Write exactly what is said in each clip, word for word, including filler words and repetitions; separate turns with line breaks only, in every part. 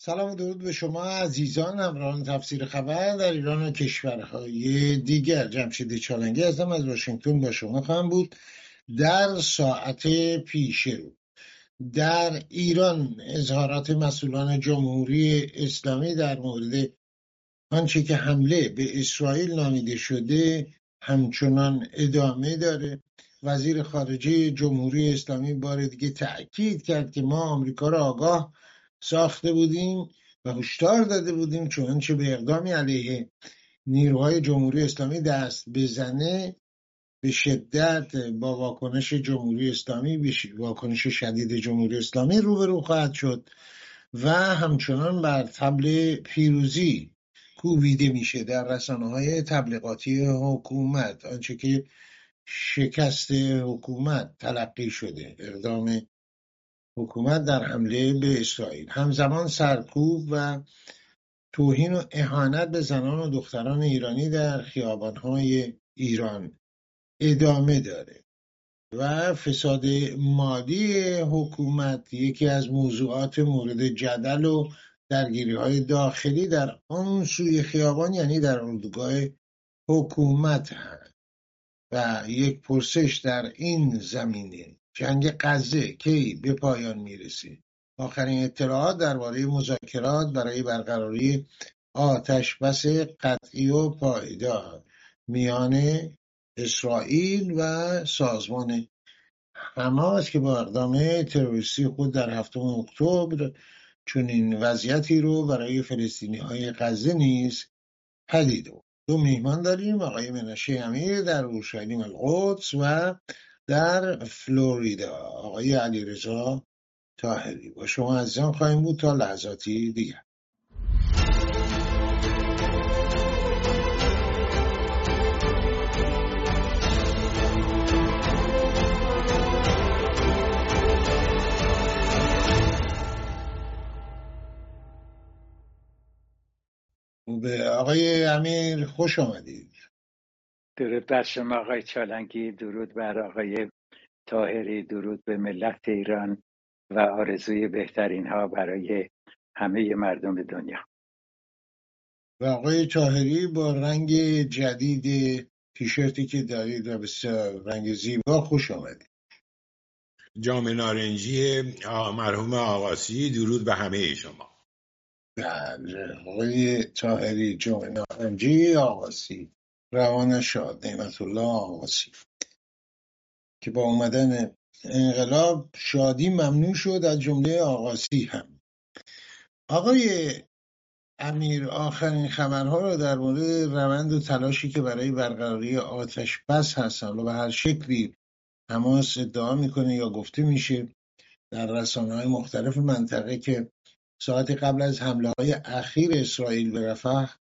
سلام و درود به شما عزیزان همراهان تفسیر خبر در ایران و کشورهای دیگر. جمشید چالنگی هستم از واشنگتن با شما خواهم بود در ساعت پیش رو. در ایران اظهارات مسئولان جمهوری اسلامی در مورد آنچه که حمله به اسرائیل نامیده شده همچنان ادامه داره. وزیر خارجه جمهوری اسلامی بار دیگه تأکید کرد که ما آمریکا را آگاه ساخته بودیم و هشدار داده بودیم چنانچه به اقدامی علیه نیروهای جمهوری اسلامی دست بزنه به شدت با واکنش جمهوری اسلامی بشه، واکنش شدید جمهوری اسلامی روبرو خواهد شد و همچنان بر طبل پیروزی کوبیده میشه در رسانه‌های تبلیغاتی حکومت، آنچه که شکست حکومت تلقی شده، اقدام حکومت در حمله به اسرائیل. همزمان سرکوب و توهین و اهانت به زنان و دختران ایرانی در خیابان‌های ایران ادامه داره و فساد مالی حکومت یکی از موضوعات مورد جدل و درگیری‌های داخلی در آن سوی خیابان، یعنی در اردوگاه حکومت هست. و یک پرسش در این زمینه: جنگ غزه کی به پایان میرسه؟ آخرین اطلاعات درباره مذاکرات برای برقراری آتش بس قطعی و پایدار میان اسرائیل و سازمان حماس که با اقدام تروریستی خود در هفتم اکتبر چنین وضعیتی رو برای فلسطینی‌های غزه نیز پدید آورد. دو میهمان داریم، آقای منشه امیر در اورشلیم القدس و در فلوریدا آقای علیرضا طاهری. با شما عزیزان خواهیم بود تا لحظاتی دیگر. به آقای امیر خوش آمدید.
درود بر شما آقای چالنگی، درود بر آقای طاهری، درود به ملت ایران و آرزوی بهترین ها برای همه مردم دنیا.
و آقای طاهری با رنگ جدید تیشرتی که دارید و بسیار رنگ زیبا خوش آمدید.
جام نارنجی مرحوم آقاسی، درود به همه شما.
بله آقای طاهری جام نارنجی آقاسی، روان شاد، نعمت الله آقاسی، که با اومدن انقلاب شادی ممنوع شد از جمله آقاسی هم. آقای امیر، آخرین خبرها را در مورد روند و تلاشی که برای برقراری آتش بس هست، حالا به هر شکلی حماس ادعا میکنه یا گفته میشه در رسانه‌های مختلف منطقه که ساعت قبل از حمله های اخیر اسرائیل به رفح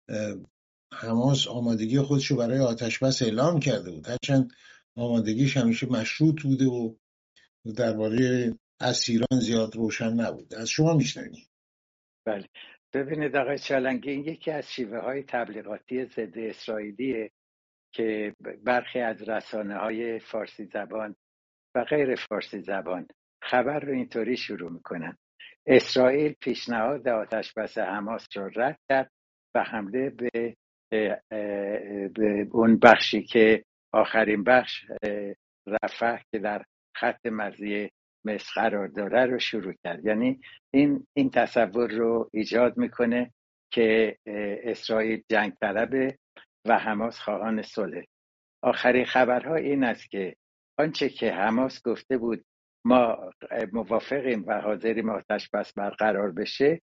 حماس آمادگی خودش رو برای آتش بس اعلام کرده بود، هرچند آمادگیش همیشه مشروط بوده و درباره اسیران زیاد روشن نبود. از شما میشنویم.
بله، ببینید آقای چالنگی، این یکی از شیوه های تبلیغاتی ضد اسرائیلیه که برخی از رسانه های فارسی زبان و غیر فارسی زبان خبر رو اینطوری شروع میکنن: اسرائیل پیشنهاد آتش بس حماس رو رد کرد و حمله به, به اون بخشی که آخرین بخش رفح که در خط مرزی مصر قرار داره رو شروع کرد. یعنی این این تصور رو ایجاد میکنه که اسرائیل جنگ طلبه و حماس خواهان صلح. آخرین خبرها این است که آنچه که حماس گفته بود ما موافقیم و حاضریم آتش بس برقرار بشه،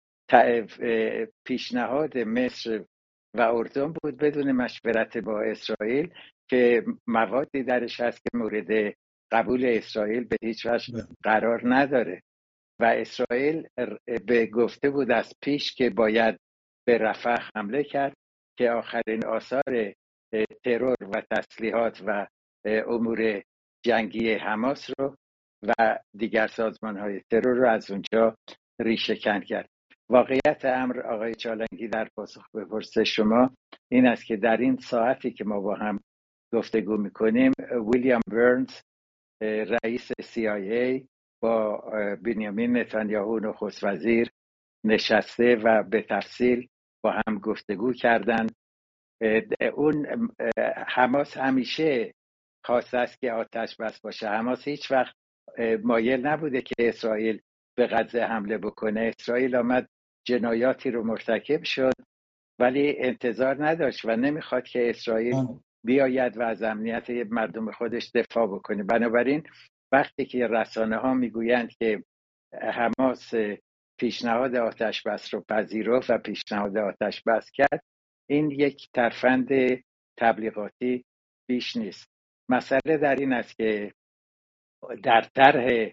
پیشنهاد مصر و اردن بود بدون مشورت با اسرائیل که موادی درش هست که مورد قبول اسرائیل به هیچ وجه قرار نداره و اسرائیل به گفته بود از پیش که باید به رفح حمله کرد که آخرین آثار ترور و تسلیحات و امور جنگی حماس رو و دیگر سازمان‌های ترور رو از اونجا ریشه کن کرد. واقعیت امر آقای چالنگی در پاسخ به پرسش شما این است که در این ساعتی که ما با هم گفتگو میکنیم، ویلیام برنز رئیس سی آی ای با بنیامین نتانیاهو نخست وزیر نشسته و به تفصیل با هم گفتگو کردن. اون حماس همیشه خواسته است که آتش بس باشه. حماس هیچ وقت مایل نبوده که اسرائیل به غزه حمله بکنه. اسرائیل آمد جنایاتی رو مرتکب شد ولی انتظار نداشت و نمیخواد که اسرائیل بیاید و از امنیت مردم خودش دفاع بکنه. بنابراین وقتی که رسانه ها میگویند که حماس پیشنهاد آتش بس رو پذیرفت و پیشنهاد آتش بس کرد، این یک ترفند تبلیغاتی بیش نیست. مسئله در این است که در طرح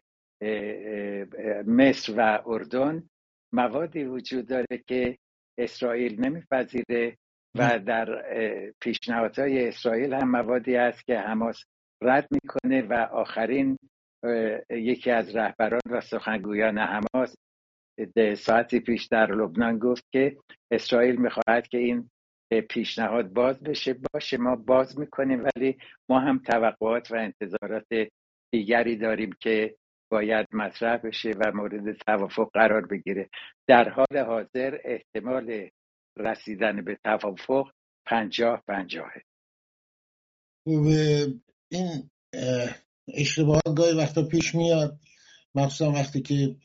مصر و اردن موادی وجود داره که اسرائیل نمیپذیره و در پیشنهادهای اسرائیل هم موادی هست که حماس رد میکنه و آخرین یکی از رهبران و سخنگویان حماس ساعتی پیش در لبنان گفت که اسرائیل میخواهد که این پیشنهاد باز بشه. باشه، ما باز میکنیم ولی ما هم توقعات و انتظارات دیگری داریم که باید مطرح بشه و مورد توافق قرار بگیره. در حال حاضر احتمال رسیدن به توافق پنجاه پنجاهه.
این اشتباهات گاهی وقتا پیش میاد، مخصوصا وقتی که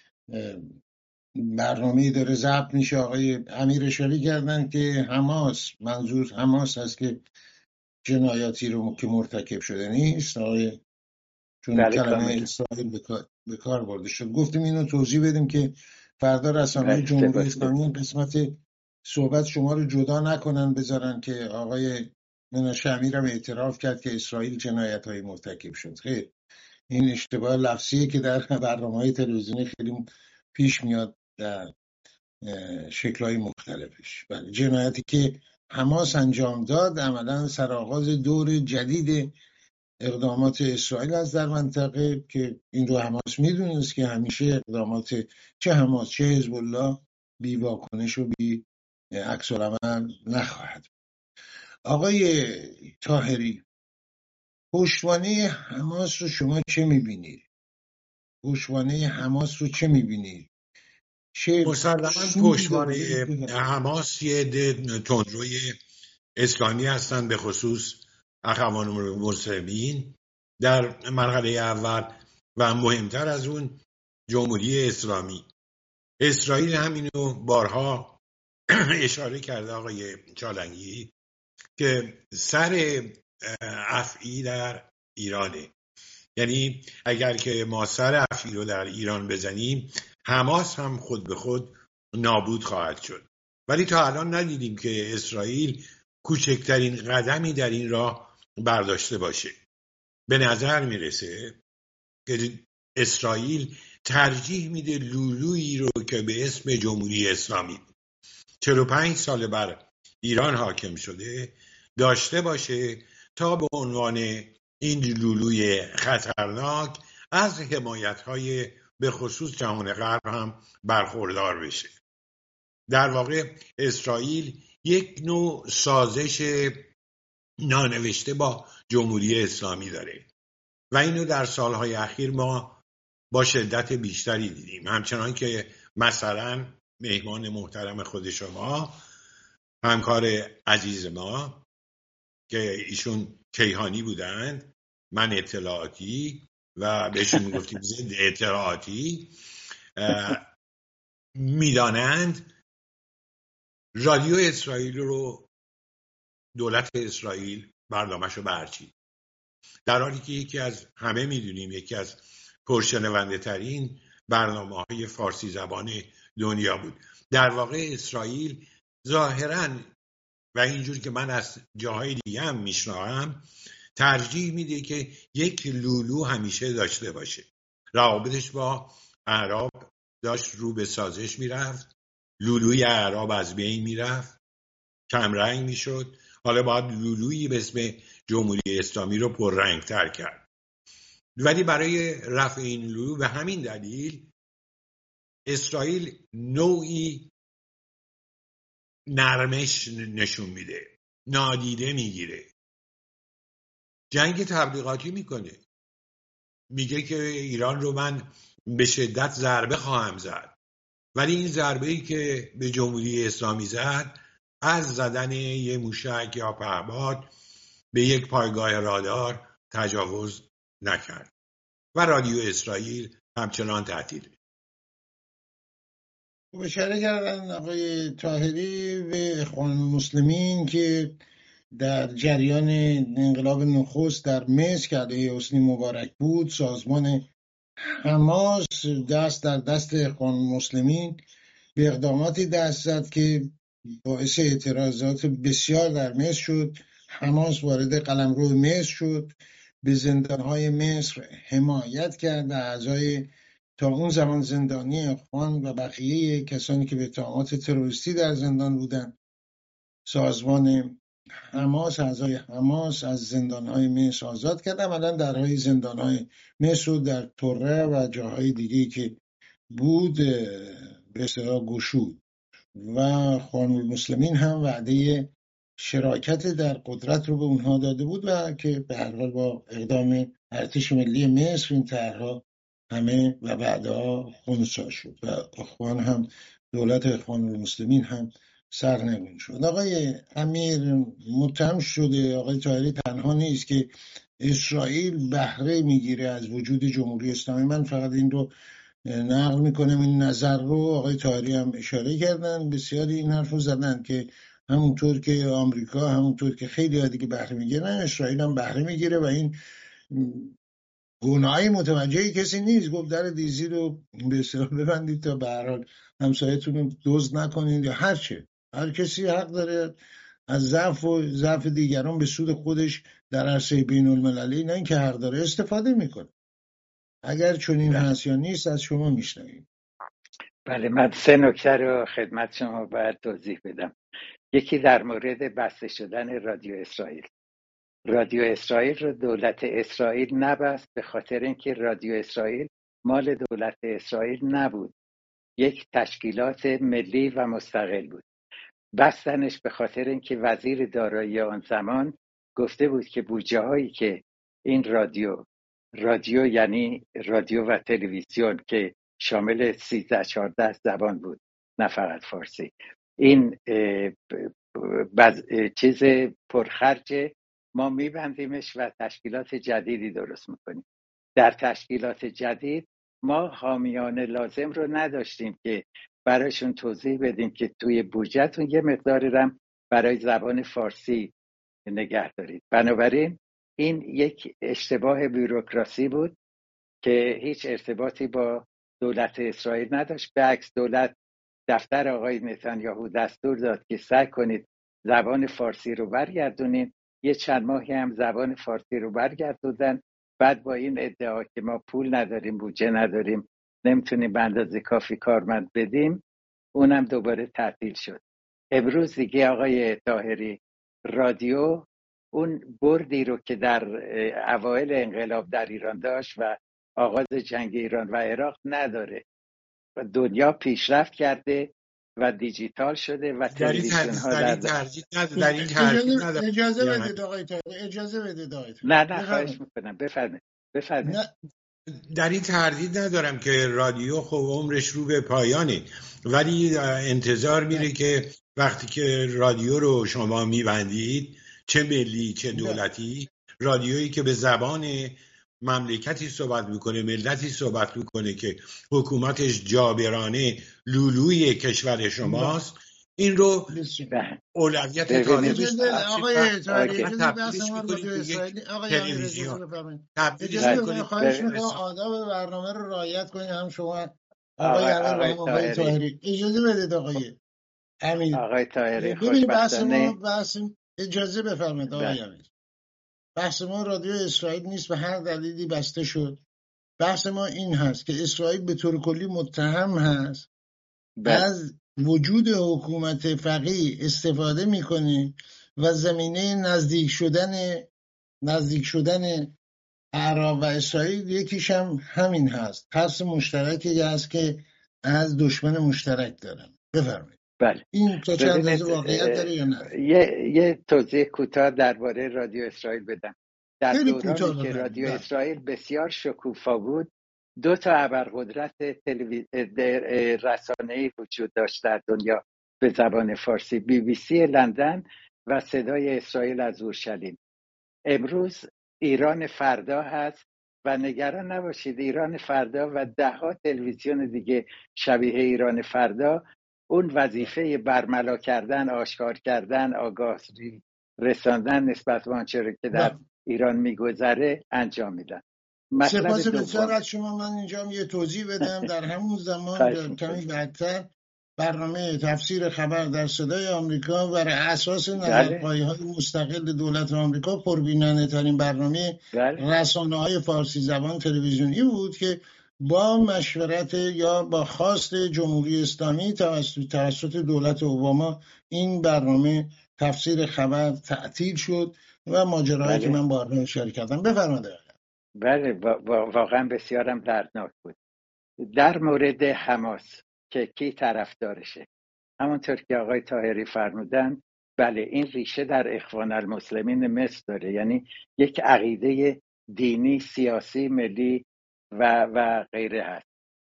برنامه‌ای داره ضبط میشه. آقای امیر اشاره کردن که حماس، منظور حماس هست که جنایاتی رو که مرتکب شده نیست، آقای چون کلمه اسرائیل به کار برده شد. گفتیم اینو توضیح بدیم که فردا رسانه‌های جمهوری اسلامی این قسمت صحبت شما رو جدا نکنن، بذارن که آقای مناشه امیر هم اعتراف کرد که اسرائیل جنایت‌های مرتکب شد. خیر، این اشتباه لفظیه که در برنامه‌های تلویزیونی خیلی پیش میاد در شکل‌های مختلفش. بله، جنایتی که حماس انجام داد عملاً سرآغاز دور جدید اقدامات اسرائیل از در منطقه که این رو حماس میدونست که همیشه اقدامات چه حماس چه حزب الله بی واکنش و بی عکس العمل نخواهد. آقای طاهری، پشتوانه حماس رو شما چه میبینید؟ پشتوانه حماس رو چه میبینید؟
مسلماً پشتوانه حماس یه عده تندروی اسلامی هستن، به خصوص اخوان المسلمین در مرحله اول و مهمتر از اون جمهوری اسلامی. اسرائیل همینو بارها اشاره کرده آقای چالنگی که سر افعی در ایرانه. یعنی اگر که ما سر افعی رو در ایران بزنیم، حماس هم خود به خود نابود خواهد شد. ولی تا الان ندیدیم که اسرائیل کوچکترین قدمی در این راه برداشته باشه. به نظر میرسه که اسرائیل ترجیح میده لولویی رو که به اسم جمهوری اسلامی چهل و پنج سال بر ایران حاکم شده داشته باشه تا به عنوان این لولوی خطرناک از حمایت‌های به خصوص جهان غرب هم برخوردار بشه. در واقع اسرائیل یک نوع سازش نانوشته با جمهوری اسلامی داره و اینو در سالهای اخیر ما با شدت بیشتری دیدیم. همچنان که مثلا مهمان محترم خود شما، همکار عزیز ما که ایشون کیهانی بودند، من اطلاعاتی و بهشون میگفتیم ضد اطلاعاتی، میدانند رادیو اسرائیل رو دولت اسرائیل برنامه‌شو رو برچید، در حالی که یکی از همه میدونیم یکی از پرشنونده ترین برنامه های فارسی زبان دنیا بود. در واقع اسرائیل ظاهراً و اینجور که من از جاهای دیگه هم میشنوم ترجیح میده که یک لولو همیشه داشته باشه. روابطش با اعراب داشت رو به سازش میرفت، لولوی اعراب از بین میرفت، کمرنگ میشد. حالا باید لولویی به اسم جمهوری اسلامی رو پررنگ تر کرد. ولی برای رفع این لولو به همین دلیل اسرائیل نوعی نرمش نشون میده، نادیده میگیره، جنگ تبلیغاتی میکنه، میگه که ایران رو من به شدت ضربه خواهم زد. ولی این ضربه‌ای که به جمهوری اسلامی زد از زدن یه موشک یا پهپاد به یک پایگاه رادار تجاوز نکرد و رادیو اسرائیل همچنان تعطیل.
اشاره کردن آقای طاهری به اخوان المسلمین که در جریان انقلاب نخست در مصر که علیه حسنی مبارک بود، سازمان حماس دست در دست اخوان المسلمین به اقداماتی دست زد که باعث اعتراضات بسیار در مصر شد. حماس وارد قلمرو مصر شد، به زندانهای مصر حمایت کرد و اعضای تا اون زمان زندانی اخوان و بقیه کسانی که به اتهامات تروریستی در زندان بودند، سازمان حماس، اعضای حماس از زندانهای مصر آزاد کرد. عملا درهای زندانهای مصر در طره و جاهای دیگه‌ای که بود به اصطلاح گشود و اخوان المسلمین هم وعده شراکت در قدرت رو به اونها داده بود و که به هر حال با اقدام ارتش ملی مصر این طرحها همه و بعدها خنثی شد و اخوان هم دولت اخوان المسلمین هم سرنگون شد. آقای امیر، متهم شده آقای طاهری تنها نیست که اسرائیل بهره میگیره از وجود جمهوری اسلامی. من فقط این رو نقل میکنم، این نظر رو آقای طاهری هم اشاره کردن، بسیاری این حرف رو زدن که همونطور که آمریکا، همونطور که خیلی ها دیگه بهره میگیرن، اسرائیل هم بهره میگیره و این گناهی متوجه کسی نیست. گفت در دیزی رو به اصطلاح ببندید تا به هر حال همسایتون رو دزد نکنید یا هر چه. هر کسی حق داره از ضعف و ضعف دیگران به سود خودش در عرصه بین المللی، نه اینکه حق داره، استفاده میکنه. اگر چنین هست یا نیست از شما میشنویم.
بله، من سه نکته رو خدمت شما باید توضیح بدم. یکی در مورد بسته شدن رادیو اسرائیل. رادیو اسرائیل رو دولت اسرائیل نبست به خاطر اینکه رادیو اسرائیل مال دولت اسرائیل نبود، یک تشکیلات ملی و مستقل بود. بستنش به خاطر اینکه وزیر دارایی آن زمان گفته بود که بودجه هایی که این رادیو رادیو یعنی رادیو و تلویزیون که شامل سیزده چهارده زبان بود نه فقط فارسی، این بز... چیز پرخرج ما میبندیمش و تشکیلات جدیدی درست میکنیم. در تشکیلات جدید ما حامیان لازم رو نداشتیم که برایشون توضیح بدیم که توی بودجهتون یه مقداری رم برای زبان فارسی نگه دارید. بنابراین این یک اشتباه بیوروکراسی بود که هیچ ارتباطی با دولت اسرائیل نداشت. به عکس دولت دفتر آقای نتانیاهو دستور داد که سعی کنید زبان فارسی رو برگردونید. یه چند ماهی هم زبان فارسی رو برگردوندن. بعد با این ادعا که ما پول نداریم، بودجه نداریم، نمیتونیم به اندازه کافی کارمند بدیم، اونم دوباره تعطیل شد. امروز دیگه آقای طاهری رادیو اون بردی رو که در اوایل انقلاب در ایران داشت و آغاز جنگ ایران و عراق نداره و دنیا پیشرفت کرده و دیجیتال شده و تلویزیون ها
در این ترجیح در این ترجیح نداره.
اجازه بدید آقای طاهری، اجازه بدید آقای طاهری.
نه نه خواهش میکنم، بفرمایید بفرمایید.
در این تردید ندارم که رادیو خب عمرش رو به پایانه، ولی انتظار میره که وقتی که رادیو رو شما میبندید، چه ملی چه دولتی، رادیویی که به زبان مملکتی صحبت میکنه، ملتی صحبت میکنه که حکومتش جابرانه لولوی کشور شماست، این رو اولویت تازه
بشه. آقای طاهری تبدیلش میکنید به یک تلویزیون. اجازه بدید، خواهش میکنم آداب برنامه رو رعایت کنید، هم شما آقای امیر و آقای طاهری. اجازه بدید آقای امیر.
آقای طاهری
ببینید بحث ما بحث اجازه بفرمایید آقای امیر. بحث ما رادیو اسرائیل نیست، به هر دلیلی بسته شد. بحث ما این هست که اسرائیل به طور کلی متهم هست از وجود حکومت فقیه استفاده میکنه و زمینه نزدیک شدن نزدیک شدن اعراب و اسرائیل یکیش هم همین هست. قصد مشترکی هست که از دشمن مشترک دارن. بفرمایید.
بله.
این تا چند اندازه واقعیت داره یا نه؟
یه یه توضیح کوتاه درباره رادیو اسرائیل بدم. در دورانی که رادیو
بله.
اسرائیل بسیار شکوفا بود، دو تا ابرقدرت تلویز... رسانه‌ای وجود داشت در دنیا به زبان فارسی، بی بی سی لندن و صدای اسرائیل از اورشلیم. امروز ایران فردا هست و نگران نباشید، ایران فردا و ده ها تلویزیون دیگه شبیه ایران فردا اون وظیفه برملا کردن، آشکار کردن، آگاهی رساندن نسبت به آنچه که در ایران میگذره انجام میدن.
سپاس بسیار از شما. من اینجا یه توضیح بدم. در همون زمان کمی بعدتر برنامه تفسیر خبر در صدای آمریکا بر اساس نظرپایه‌های مستقل دولت آمریکا پربیننده ترین برنامه رسانه‌های فارسی زبان تلویزیونی بود که با مشورت یا با خواست جمهوری اسلامی توسط دولت اوباما این برنامه تفسیر خبر تعطیل شد و ماجراهایی که من با آنها شریک کردم. بفرمایید.
بله واقعا بسیارم دردناک بود. در مورد حماس که کی طرفدارشه، همونطور که آقای طاهری فرمودن، بله این ریشه در اخوان المسلمین مصر داره، یعنی یک عقیده دینی، سیاسی، ملی و و غیره هست.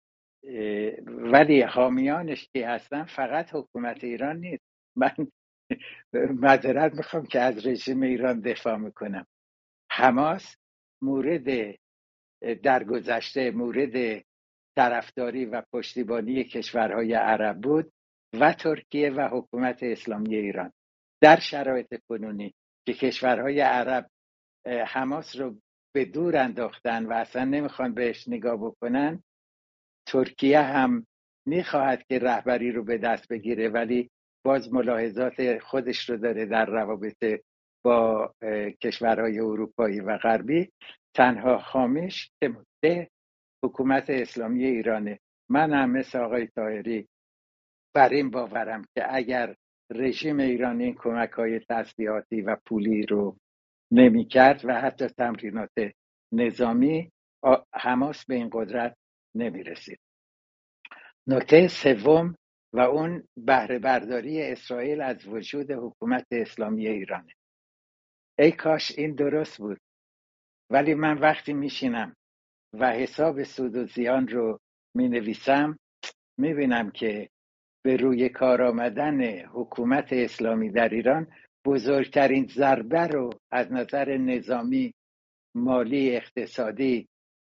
ولی حامیانش کی هستن؟ فقط حکومت ایران نیست. من معذرت میخوام که از رژیم ایران دفاع میکنم. حماس مورد در گذشته مورد طرفداری و پشتیبانی کشورهای عرب بود و ترکیه و حکومت اسلامی ایران. در شرایط کنونی که کشورهای عرب حماس رو به دور انداختن و اصلا نمیخوان بهش نگاه بکنن، ترکیه هم میخواهد که رهبری رو به دست بگیره ولی باز ملاحظات خودش رو داره در روابط با کشورهای اروپایی و غربی. تنها خامش که حکومت اسلامی ایرانه. من هم مثل آقای طاهری بر این باورم که اگر رژیم ایرانی این کمک‌های تسلیحاتی و پولی رو نمی کرد و حتی تمرینات نظامی، حماس به این قدرت نمی رسید. نکته سوم و اون بهره برداری اسرائیل از وجود حکومت اسلامی ایرانه. ای کاش این درست بود، ولی من وقتی میشینم و حساب سود و زیان رو می نویسم می بینم که به روی کار آمدن حکومت اسلامی در ایران بزرگترین ضربه رو از نظر نظامی، مالی، اقتصادی،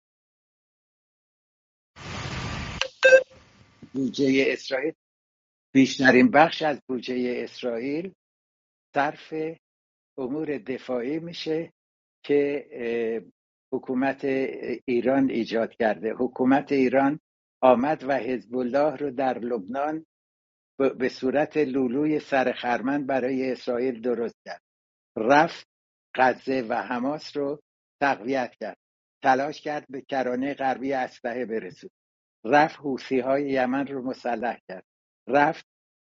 بودجه اسرائیل، بیشترین بخش از بودجه اسرائیل صرف امور دفاعی میشه که حکومت ایران ایجاد کرده. حکومت ایران آمد و حزب الله رو در لبنان به صورت لولوی سر خرمن برای اسرائیل درست کرد. رفت غزه و حماس رو تقویت کرد، تلاش کرد به کرانه غربی اسلحه برسید، رفت حوثی های یمن رو مسلح کرد، رفت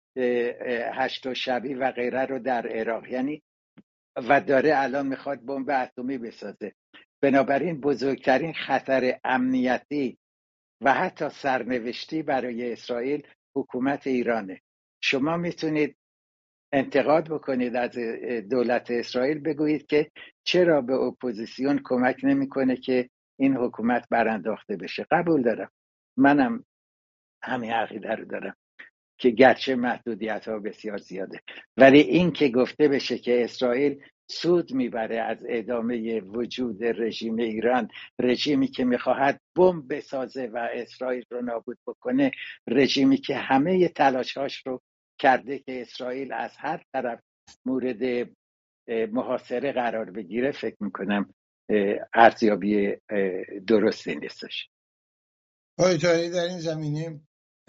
هشت شبی و غیره رو در عراق، یعنی و داره الان میخواد بمب اتمی بسازه. بنابراین بزرگترین خطر امنیتی و حتی سرنوشتی برای اسرائیل حکومت ایرانه. شما میتونید انتقاد بکنید از دولت اسرائیل، بگویید که چرا به اپوزیسیون کمک نمیکنه که این حکومت برانداخته بشه. قبول دارم، منم همین عقیده رو دارم که گرچه محدودیت ها بسیار زیاده، ولی این که گفته بشه که اسرائیل سود میبره از ادامه وجود رژیم ایران، رژیمی که میخواهد بمب بسازه و اسرائیل رو نابود بکنه، رژیمی که همه تلاشهاش رو کرده که اسرائیل از هر طرف مورد محاصره قرار بگیره، فکر میکنم ارزیابی درستی نیستش.
آقای طاهری در این زمینه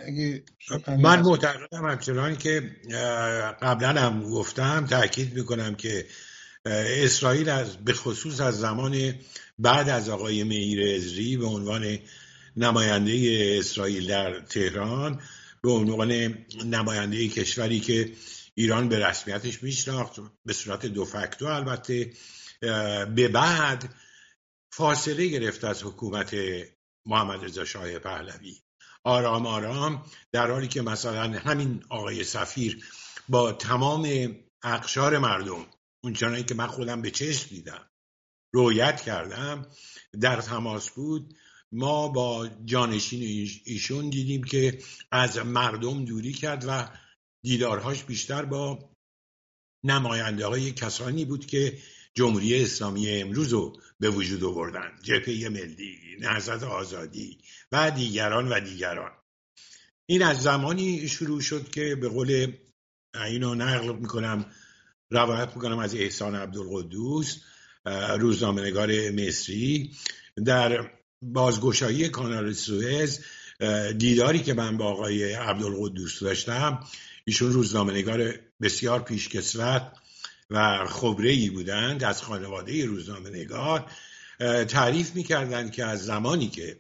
من معتقدم همچنان که قبلا هم گفتم، تاکید میکنم که اسرائیل از به خصوص از زمان بعد از آقای مییر عزری به عنوان نماینده اسرائیل در تهران، به عنوان نماینده کشوری که ایران به رسمیتش میشناخت به صورت دو فاکتو، البته به بعد فاصله گرفت از حکومت محمد رضا شاه پهلوی. آرام آرام در حالی که مثلا همین آقای سفیر با تمام اقشار مردم، اون چنانی که من خودم به چشم دیدم، رویت کردم، در تماس بود ما با جانشین ایشون دیدیم که از مردم دوری کرد و دیدارهاش بیشتر با نماینده های کسانی بود که جمهوری اسلامی امروز رو به وجود آوردن، جبهه ملی، نهضت آزادی و دیگران و دیگران. این از زمانی شروع شد که به قول اینو نقل میکنم، روایت میکنم از احسان عبدالقدوس، روزنامه‌نگار مصری، در بازگشایی کانال سوئز دیداری که من با آقای عبدالقدوس داشتم، ایشون روزنامه‌نگار بسیار پیشکسوت و خبره‌ای بودند از خانواده روزنامه‌نگار، تعریف میکردند که از زمانی که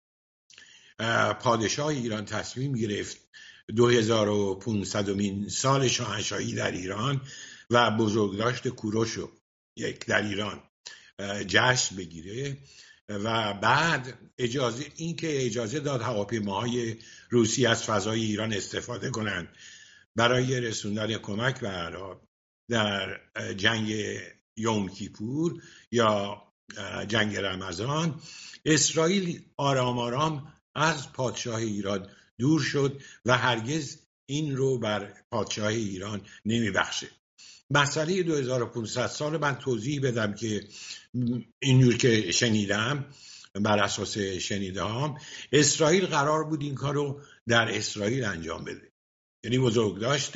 پادشاه ایران تصمیم گرفت دو هزار و پانصدمین سال شاهنشاهی در ایران و بزرگداشت کوروش یک در ایران جشن بگیره و بعد اجازه این که اجازه داد هواپیماهای روسی از فضای ایران استفاده کنند برای رسوندن کمک به عراق در جنگ یوم کیپور یا جنگ رمضان، اسرائیل آرام آرام از پادشاه ایران دور شد و هرگز این رو بر پادشاه ایران نمی بخشه. مسئله دو هزار و پانصد سال من توضیح بدم که اینجور که شنیدم، بر اساس شنیده هم، اسرائیل قرار بود این کار رو در اسرائیل انجام بده، یعنی بزرگداشت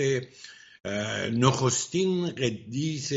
نخستین قدیس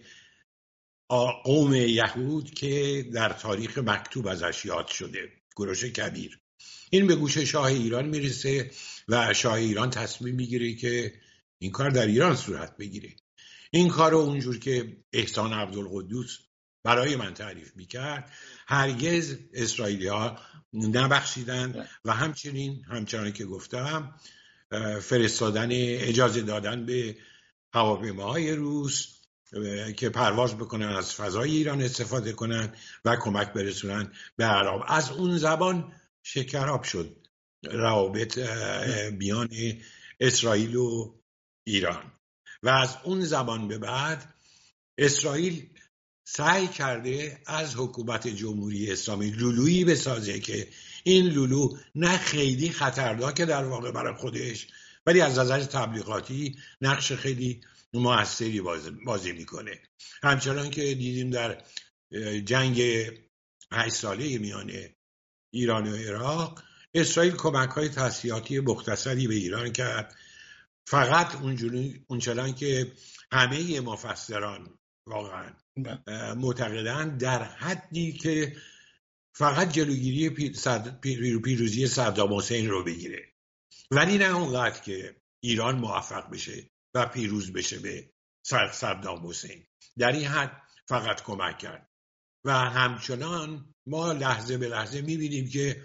قوم یهود که در تاریخ مکتوب ازش یاد شده، کوروش کبیر. این به گوش شاه ایران میرسه و شاه ایران تصمیم میگیره که این کار در ایران صورت بگیره. این کار رو اونجور که احسان عبدالقدوس برای من تعریف میکرد هرگز اسرائیلی ها نبخشیدن و همچنین همچنان که گفتم فرستادن اجازه دادن به هواپیماهای روس که پرواز بکنن از فضای ایران استفاده کنن و کمک برسونن به عراق. از اون زبان شکراب شد روابط میان اسرائیل و ایران و از اون زمان به بعد اسرائیل سعی کرده از حکومت جمهوری اسلامی لولویی بسازه که این لولو نه خیلی خطرناکه در واقع برای خودش، ولی از نظر تبلیغاتی نقش خیلی موثری بازی میکنه. همچنان که دیدیم در جنگ هشت ساله میان ایران و عراق، اسرائیل کمک‌های تسلیحاتی مختصری به ایران کرد، فقط اونجوری اونچنان که همه مفسران واقعا معتقدند در حدی که فقط جلوگیری پیروزی صدام حسین رو بگیره، ولی نه اونقدر که ایران موفق بشه و پیروز بشه به صدام حسین. در این حد فقط کمک کرد و همچنان ما لحظه به لحظه میبینیم که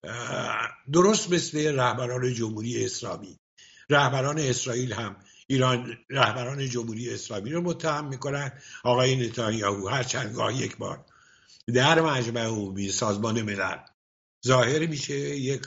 درست مثل رهبران جمهوری اسلامی، رهبران اسرائیل هم ایران رهبران جمهوری اسلامی رو متهم میکنن. آقای نتانیاهو هر چند گاه یک بار در مجمع عمومی سازمان ملل ظاهر میشه، یک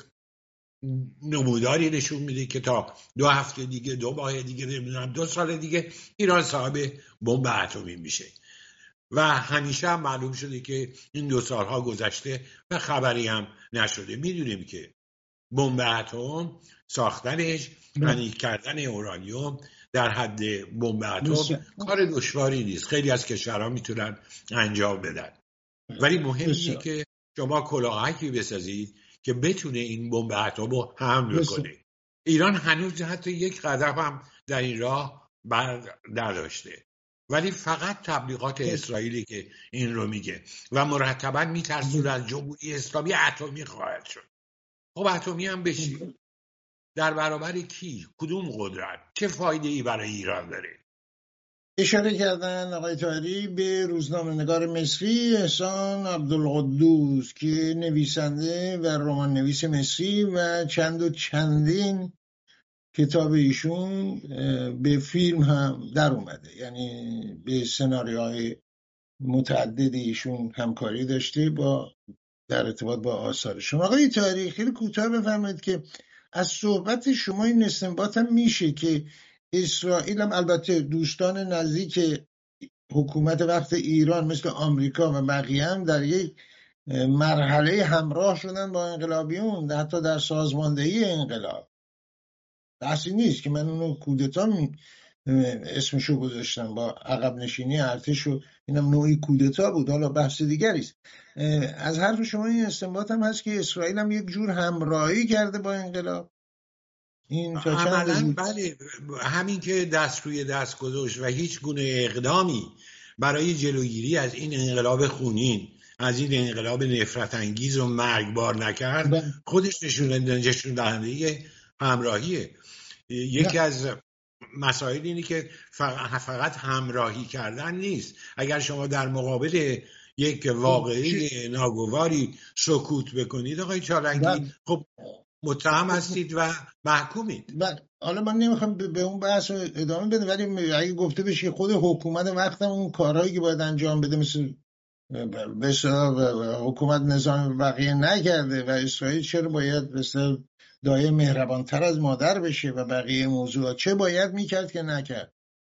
نموداری نشون میده که تا دو هفته دیگه، دو ماه دیگه، نمیدونم دو سال دیگه ایران صاحب بمب اتمی میشه و همیشه هم معلوم شده که این دو سالها گذشته و خبری هم نشده. میدونیم که بمب اتم ساختنش، غنی کردن اورانیوم در حد بمب اتم کار دشواری نیست، خیلی از کشورها میتونن انجام بدن، ولی مهم اینه که شما کلاهکی بسازید که بتونه این بمب اتم رو حمل کنه. ایران هنوز حتی یک قدم هم در این راه بر نداشته، ولی فقط تبلیغات اسرائیلی که این رو میگه و مرتبا میترسون از جمهوری اسلامی اتمی خواهد شد. خب اتمی هم بشی در برابر کی؟ کدوم قدرت؟ چه فایده ای برای ایران داره؟
اشاره کردن آقای طاهری به روزنامه‌نگار مصری احسان عبدالقدوس که نویسنده و رمان نویس مصری و چند و چندین کتاب ایشون به فیلم هم در اومده، یعنی به سناریوهای متعدد ایشون همکاری داشته با در ارتباط با آثارشون. آقای طاهری خیلی کوتاه بفرمایید که از صحبت شما این استنباط هم میشه که اسرائیل هم البته دوستان نزدیک حکومت وقت ایران مثل آمریکا و بقیه هم در یک مرحله همراه شدن با انقلابیون، حتی در سازماندهی انقلاب. بحثی نیست که من اونو کودتا می اسمشو گذاشتم، با عقب نشینی ارتش و اینم نوعی کودتا بود، حالا بحث دیگری است. از حرف شما این استنباط هم هست که اسرائیل هم یک جور همراهی کرده با انقلاب. این تا چند
عملاً بله، همین که دست روی دست گذاشت و هیچ گونه اقدامی برای جلوگیری از این انقلاب خونین، از این انقلاب نفرت انگیز و مرگبار نکرد، خودش نشون دهنده همراهیه. یکی از مسائل اینه که فقط همراهی کردن نیست. اگر شما در مقابل یک واقعه ناگواری سکوت بکنید آقای چالنگی، خب متهم هستید و محکومید.
حالا من نمیخوام به اون بحث ادامه بدم، ولی اگه گفته بشه خود حکومت وقتا اون کارهایی که باید انجام بده مثل مثلا حکومت نظام بقیه نکرده و اسرائیل چرا باید مثلا دایه مهربانتر از مادر بشه و بقیه موضوعات چه باید میکرد که نکرد؟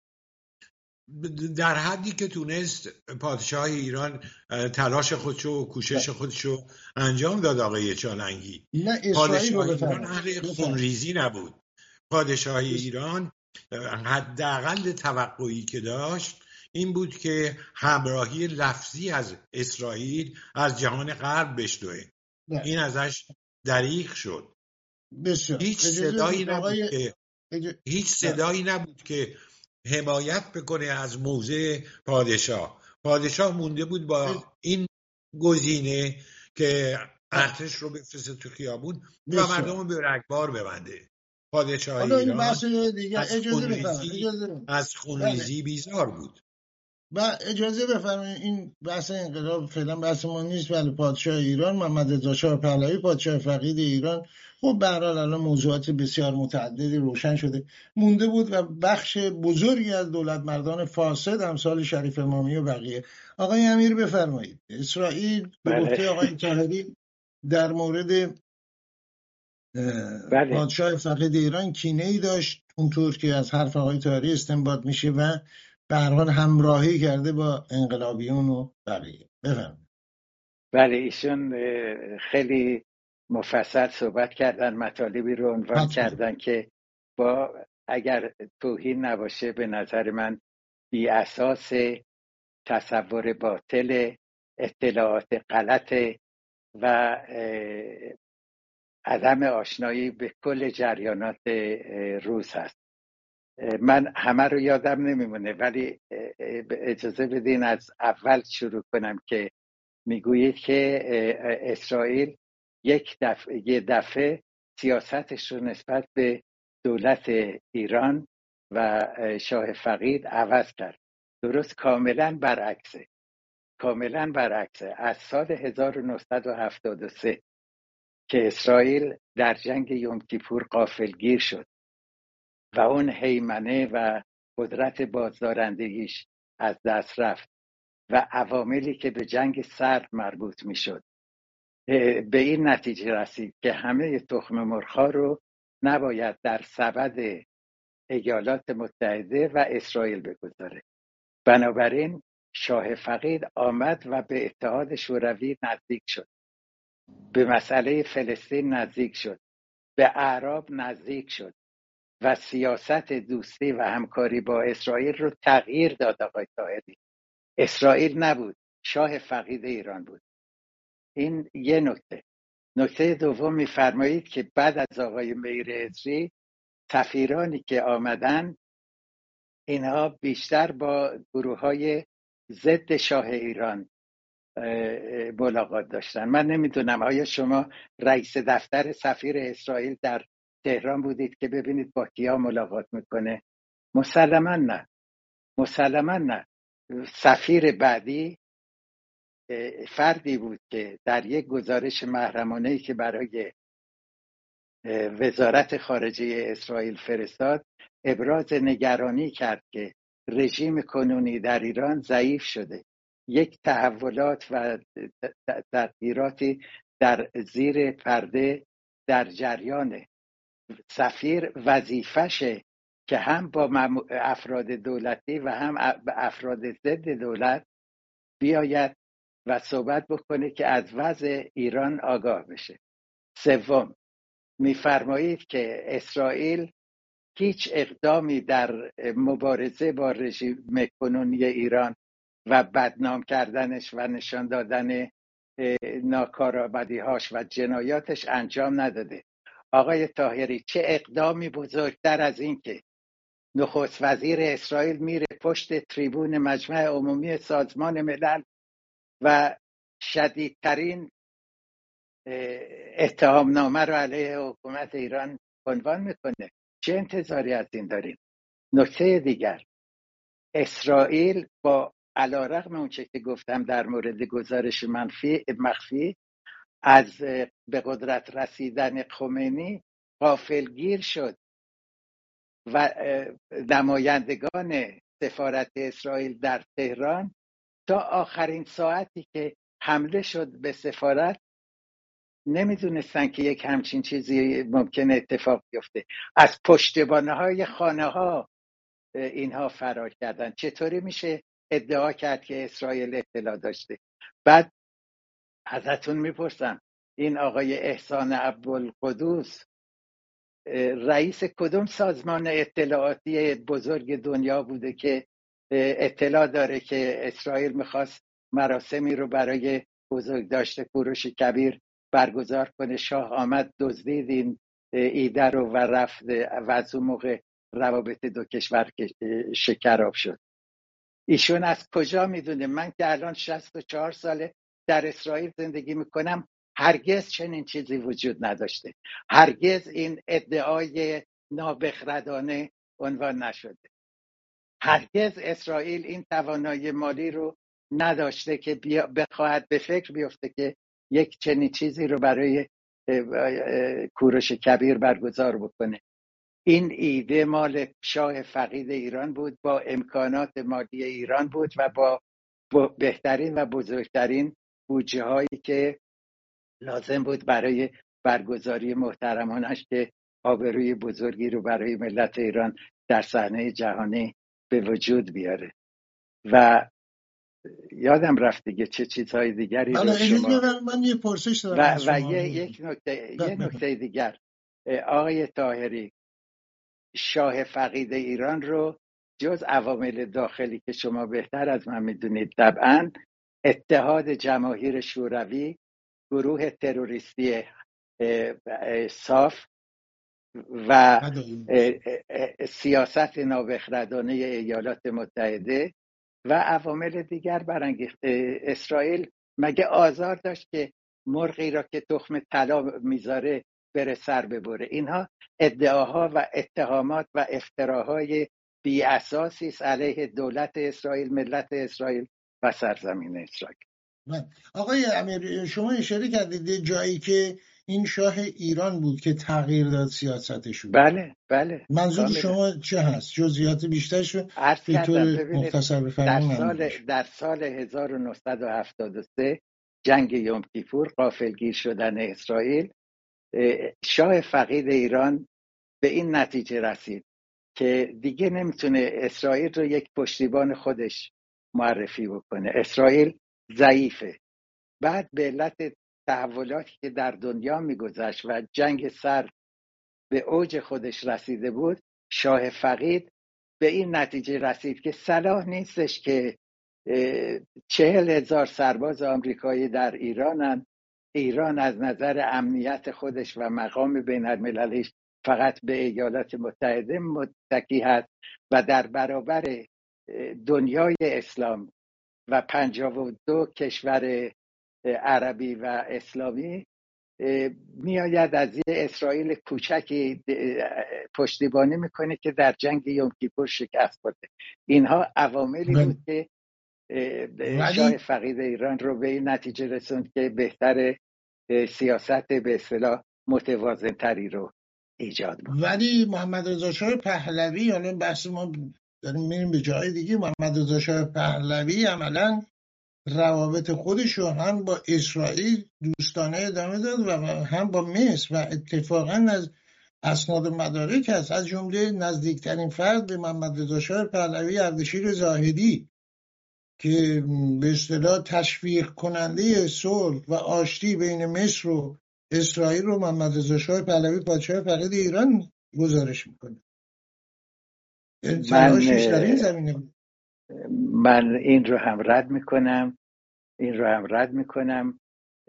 در حدی که تونست پادشاه ایران تلاش خودشو و کوشش خودشو انجام داد آقای چالنگی. پادشاه ایران اهل خونریزی نبود. پادشاه ایران حداقل توقعی که داشت این بود که همراهی لفظی از اسرائیل از جهان غرب بشنوه. این ازش دریغ شد.
بسیار.
هیچ صدایی نبود که هیچ صدایی نبود که حمایت بکنه از موضع پادشاه. پادشاه مونده بود با این گزینه که ارتش رو بفرسته تو خیابون و مردم رو به رگبار ببنده. پادشاه ایران از خونریزی از خونریزی بیزار بود.
و اجازه بفرمایید این بحث انقلاب فعلا بحث ما نیست، ولی پادشاه ایران محمد رضا شاه پهلوی پادشاه فقید ایران، خب به هر حال الان موضوعات بسیار متعددی روشن شده، مونده بود و بخش بزرگی از دولت مردان فاسد امثال شریف امامی و بقیه. آقای امیر بفرمایید. اسرائیل به گفته آقای طاهری در مورد بله. پادشاه فقید ایران کینه‌ای داشت، اونطور که از حرف آقای طاهری استنباط میشه، و به هر حال همراهی کرده با انقلابیون و بقیه. بفرمایید.
بله، ایشون خیلی مفصل صحبت کردن، مطالبی رو عنوان کردن که با اگر توهین نباشه به نظر من بی اساس، تصور باطل، اطلاعات غلط و عدم آشنایی به کل جریانات روز هست. من همه رو یادم نمیمونه، ولی اجازه بدین از اول شروع کنم که میگویید که اسرائیل یک دفعه, یک دفعه سیاستش رو نسبت به دولت ایران و شاه فقید عوض کرد. درست کاملا برعکسه. کاملا برعکسه. از سال هزار و نهصد و هفتاد و سه که اسرائیل در جنگ یوم کیپور غافلگیر شد و اون هیمنه و قدرت بازدارندگیش از دست رفت و عواملی که به جنگ سرد مربوط می شد، به این نتیجه رسید که همه تخم مرغ‌ها رو نباید در سبد ایالات متحده و اسرائیل بگذاره. بنابراین شاه فقید آمد و به اتحاد شوروی نزدیک شد، به مسئله فلسطین نزدیک شد، به اعراب نزدیک شد و سیاست دوستی و همکاری با اسرائیل رو تغییر داد. آقای طاهری، اسرائیل نبود، شاه فقید ایران بود. این یه نکته. نکته دوم، میفرمایید که بعد از آقای میر عزری سفیرانی که آمدن اینها بیشتر با گروه های ضد شاه ایران ملاقات داشتن. من نمیدونم آیا شما رئیس دفتر سفیر اسرائیل در تهران بودید که ببینید با کیا ملاقات میکنه؟ مسلما نه. مسلما نه. سفیر بعدی فردی بود که در یک گزارش محرمانه‌ای که برای وزارت خارجه اسرائیل فرستاد ابراز نگرانی کرد که رژیم کنونی در ایران ضعیف شده، یک تحولات و تغییراتی در زیر پرده در جریانه. سفیر وظیفشه که هم با افراد دولتی و هم افراد ضد دولت بیاید و صحبت بکنه که از وضع ایران آگاه بشه. سوم، میفرمایید که اسرائیل هیچ اقدامی در مبارزه با رژیم کنونی ایران و بدنام کردنش و نشان دادن ناکارآمدی‌هاش و جنایاتش انجام نداده. آقای طاهری، چه اقدامی بزرگتر از این که نخست وزیر اسرائیل میره پشت تریبون مجمع عمومی سازمان ملل و شدیدترین اتهامنامه رو علیه حکومت ایران عنوان میکنه؟ چه انتظاری از این داریم؟ نکته دیگر، اسرائیل با علیرغم اون چه که گفتم در مورد گزارش منفی مخفی از به قدرت رسیدن خمینی غافلگیر شد و نمایندگان سفارت اسرائیل در تهران تا آخرین ساعتی که حمله شد به سفارت نمیدونستن که یک همچین چیزی ممکن اتفاق بیفته. از پشتوانه های خانه ها اینها فرار کردن. چطوری میشه ادعا کرد که اسرائیل اطلاع داشته؟ بعد ازتون میپرسم، این آقای احسان عبدالقدوس رئیس کدوم سازمان اطلاعاتی بزرگ دنیا بوده که اطلاع داره که اسرائیل میخواست مراسمی رو برای بزرگداشت کوروش کبیر برگزار کنه؟ شاه آمد دزدید این ایده رو و رفت و از اون موقع روابط دو کشور شکراب شد. ایشون از کجا میدونه؟ من که الان شصت و چهار ساله در اسرائیل زندگی میکنم، هرگز چنین چیزی وجود نداشته، هرگز این ادعای نابخردانه عنوان نشده، هرگز اسرائیل این توانایی مالی رو نداشته که بخواهد به فکر بیفته که یک چنین چیزی رو برای کوروش کبیر برگزار بکنه. این ایده مال شاه فقید ایران بود، با امکانات مالی ایران بود و با بهترین و بزرگترین بودجه هایی که لازم بود برای برگزاری محترمانش که آبروی بزرگی رو برای ملت ایران در صحنه جهانی به وجود بیاره. و یادم رفت دیگه چه چیزهای دیگری رو شما
من یه پرسش دارم
و,
از
و
شما.
یه یک نکته یه نکته دیگر، آقای طاهری، شاه فقید ایران رو جز عوامل داخلی که شما بهتر از من میدونید طبعا اتحاد جماهیر شوروی، گروه تروریستی صاف و سیاست نابخردانه ایالات متحده و عوامل دیگر برانگیخته. اسرائیل مگه آزار داشت که مرغی را که تخم طلا میذاره بره سر ببره؟ اینها ادعاها و اتهامات و افتراهای بی اساسی است علیه دولت اسرائیل، ملت اسرائیل و سرزمین اسرائیل.
آقای امیر، شما اشاره کردید جایی که این شاه ایران بود که تغییر داد سیاستشون.
بله بله.
منظور شما چه هست؟ جزئیات بیشترش رو به طور مختصر بفرمایید.
در سال در سال هزار و نهصد و هفتاد و سه جنگ یوم کیپور، غافلگیر شدن اسرائیل، شاه فقید ایران به این نتیجه رسید که دیگه نمیتونه اسرائیل رو یک پشتیبان خودش معرفی بکنه. اسرائیل ضعیفه. بعد به علت تحولاتی که در دنیا میگذشت و جنگ سرد به اوج خودش رسیده بود، شاه فقید به این نتیجه رسید که صلاح نیستش که چهل هزار سرباز آمریکایی در ایرانن. ایران از نظر امنیت خودش و مقام بین المللیش فقط به ایالات متحده متکی هست و در برابر دنیای اسلام و پنجاه و دو کشور عربی و اسلامی میآید از یه اسرائیل کوچکی پشتیبانی میکنه که در جنگ یوم کیپور شکست خورده. اینها عواملی بود که شاه فقید ایران رو به این نتیجه رسوند که بهتره سیاست به اصطلاح متوازن تری رو ایجاد بکنه.
ولی محمد رضا شاه پهلوی، حالا بحث ما داریم میریم به جای دیگه، محمد رضا شاه پهلوی عملاً روابط خودش رو هم با اسرائیل دوستانه ادامه داد و هم با مصر و اتفاقاً از اسناد و مدارک هست، از جمله نزدیکترین فرد به محمد رضا شاه پهلوی اردشیر زاهدی که به اصطلاح تشویق کننده صلح و آشتی بین مصر و اسرائیل رو محمد رضا شاه پهلوی پادشاه فقید ایران گزارش میکنه. تلاشش در این زمینه بود.
من این رو هم رد میکنم این رو هم رد میکنم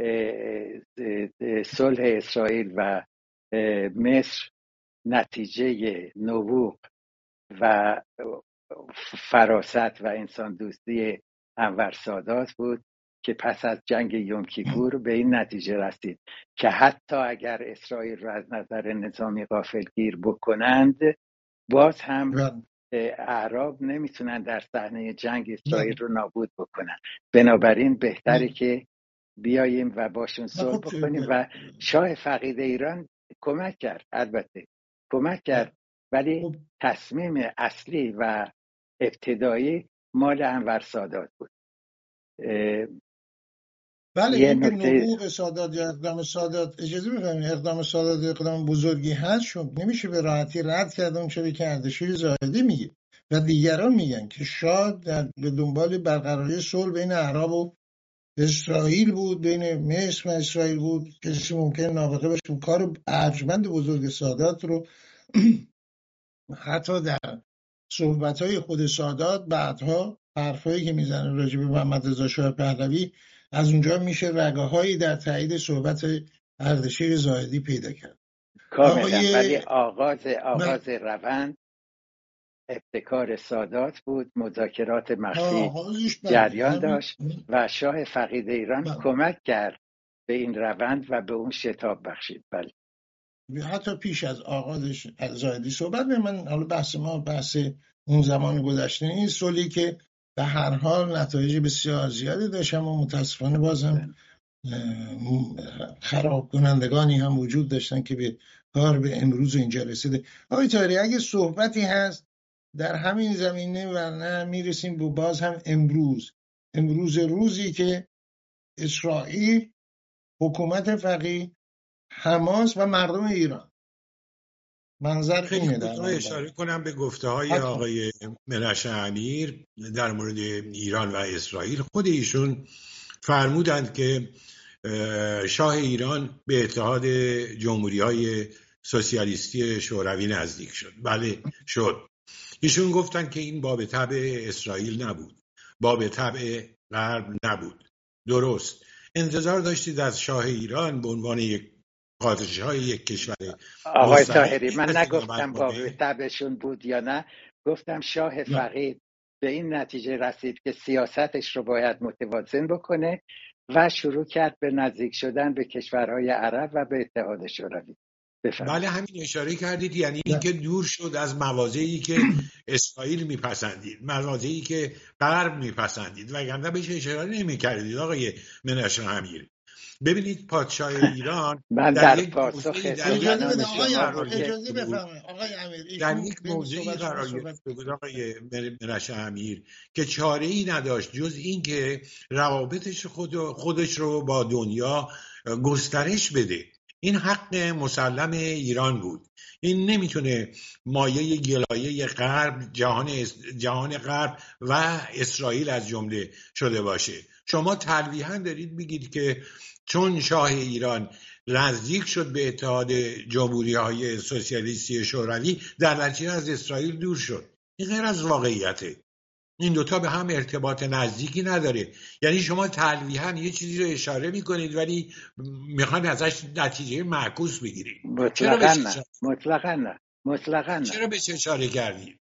صلح اسرائیل و مصر نتیجه نبوغ و فراست و انسان دوستی انور سادات بود که پس از جنگ یوم کیپور به این نتیجه رسید که حتی اگر اسرائیل رو از نظر نظامی غافلگیر بکنند، باز هم اعراب نمیتونن در صحنه جنگ اسرائیل رو نابود بکنن. بنابراین بهتره که بیاییم و باشون صلح بکنیم و شاه فقید ایران کمک کرد، البته کمک کرد، ولی تصمیم اصلی و ابتدایی مال انور سادات بود.
بله این که نبوغ سادات یا اقدام سادات، اجازه بفرمایید، اقدام سادات اقدام بزرگی هست، شد نمیشه به راحتی رد کرد اون چیزی که اردشیر زاهدی میگه و دیگران میگن که شاه در به دنبال برقراری صلح بین اعراب و اسرائیل بود، بین مصر و اسرائیل بود. کسی ممکن نابغه باشه کار ارجمند بزرگ سادات رو حتی در صحبت‌های خود سادات بعدها حرفایی که میزنه راجع به محمد رضا شاه پهلوی، از اونجا میشه رگه‌هایی در تایید صحبت اردشیر زاهدی پیدا کرد.
کاملا. ولی آغاز آغاز من... روند ابتکار سادات بود، مذاکرات مخفی جریان داشت و شاه فقید ایران بله. کمک کرد به این روند و به اون شتاب بخشید. بله
حتی پیش از آغازش زاهدی صحبت به من، حالا بحث ما بحث اون زمان گذشته این صلحی که به هر حال نتایج بسیار زیادی داشتم و متاسفانه بازم خراب کنندگانی هم وجود داشتن که به کار به امروز اینجا رسیده. آقای طاهری اگه صحبتی هست در همین زمینه، ورنه میرسیم به باز هم امروز امروز روزی که اسرائیل، حکومت فقیه، حماس و مردم ایران، منظر
خیلی
اینه.
در اشاره کنم به گفته های آقای منش امیر در مورد ایران و اسرائیل. خود ایشون فرمودند که شاه ایران به اتحاد جمهوری های سوسیالیستی شوروی نزدیک شد. بله شد. ایشون گفتن که این باب طبع اسرائیل نبود، باب طبع غرب نبود. درست. انتظار داشتید از شاه ایران به عنوان یک پادشاه یک کشور
آقای طاهری، من نگفتم باب طبعشون بود یا نه، گفتم شاه فقید به این نتیجه رسید که سیاستش رو باید متوازن بکنه و شروع کرد به نزدیک شدن به کشورهای عرب و به اتحاد شوروی.
بله همین اشاره کردید، یعنی اینکه دور شد از مواضعی که اسرائیل میپسندید، مواضعی که غرب میپسندید، وگرنه بهش اشاره نمیکردید آقای منش امیر. ببینید پادشاه ایران
من در, در یک پاسخ
اجازه بفرمایید آقای امیر،
در یک موضوعی قرار گرفته بود آقای منش امیر که چاره ای نداشت جز این که روابطش خود خودش رو با دنیا گسترش بده. این حق مسلم ایران بود. این نمیتونه مایه گلایه غرب، جهان جهان غرب و اسرائیل از جمله شده باشه. شما تلویحاً دارید میگید که چون شاه ایران نزدیک شد به اتحاد جمهوری‌های سوسیالیستی شوروی، در نتیجه از اسرائیل دور شد. این غیر از واقعیته. این دوتا به هم ارتباط نزدیکی نداره. یعنی شما تلویحاً یه چیزی رو اشاره میکنید ولی میخواید ازش نتیجه معکوس بگیرید.
مطلقاً نه. مطلقاً نه. مطلقاً نه.
چرا بهش اشاره کردید؟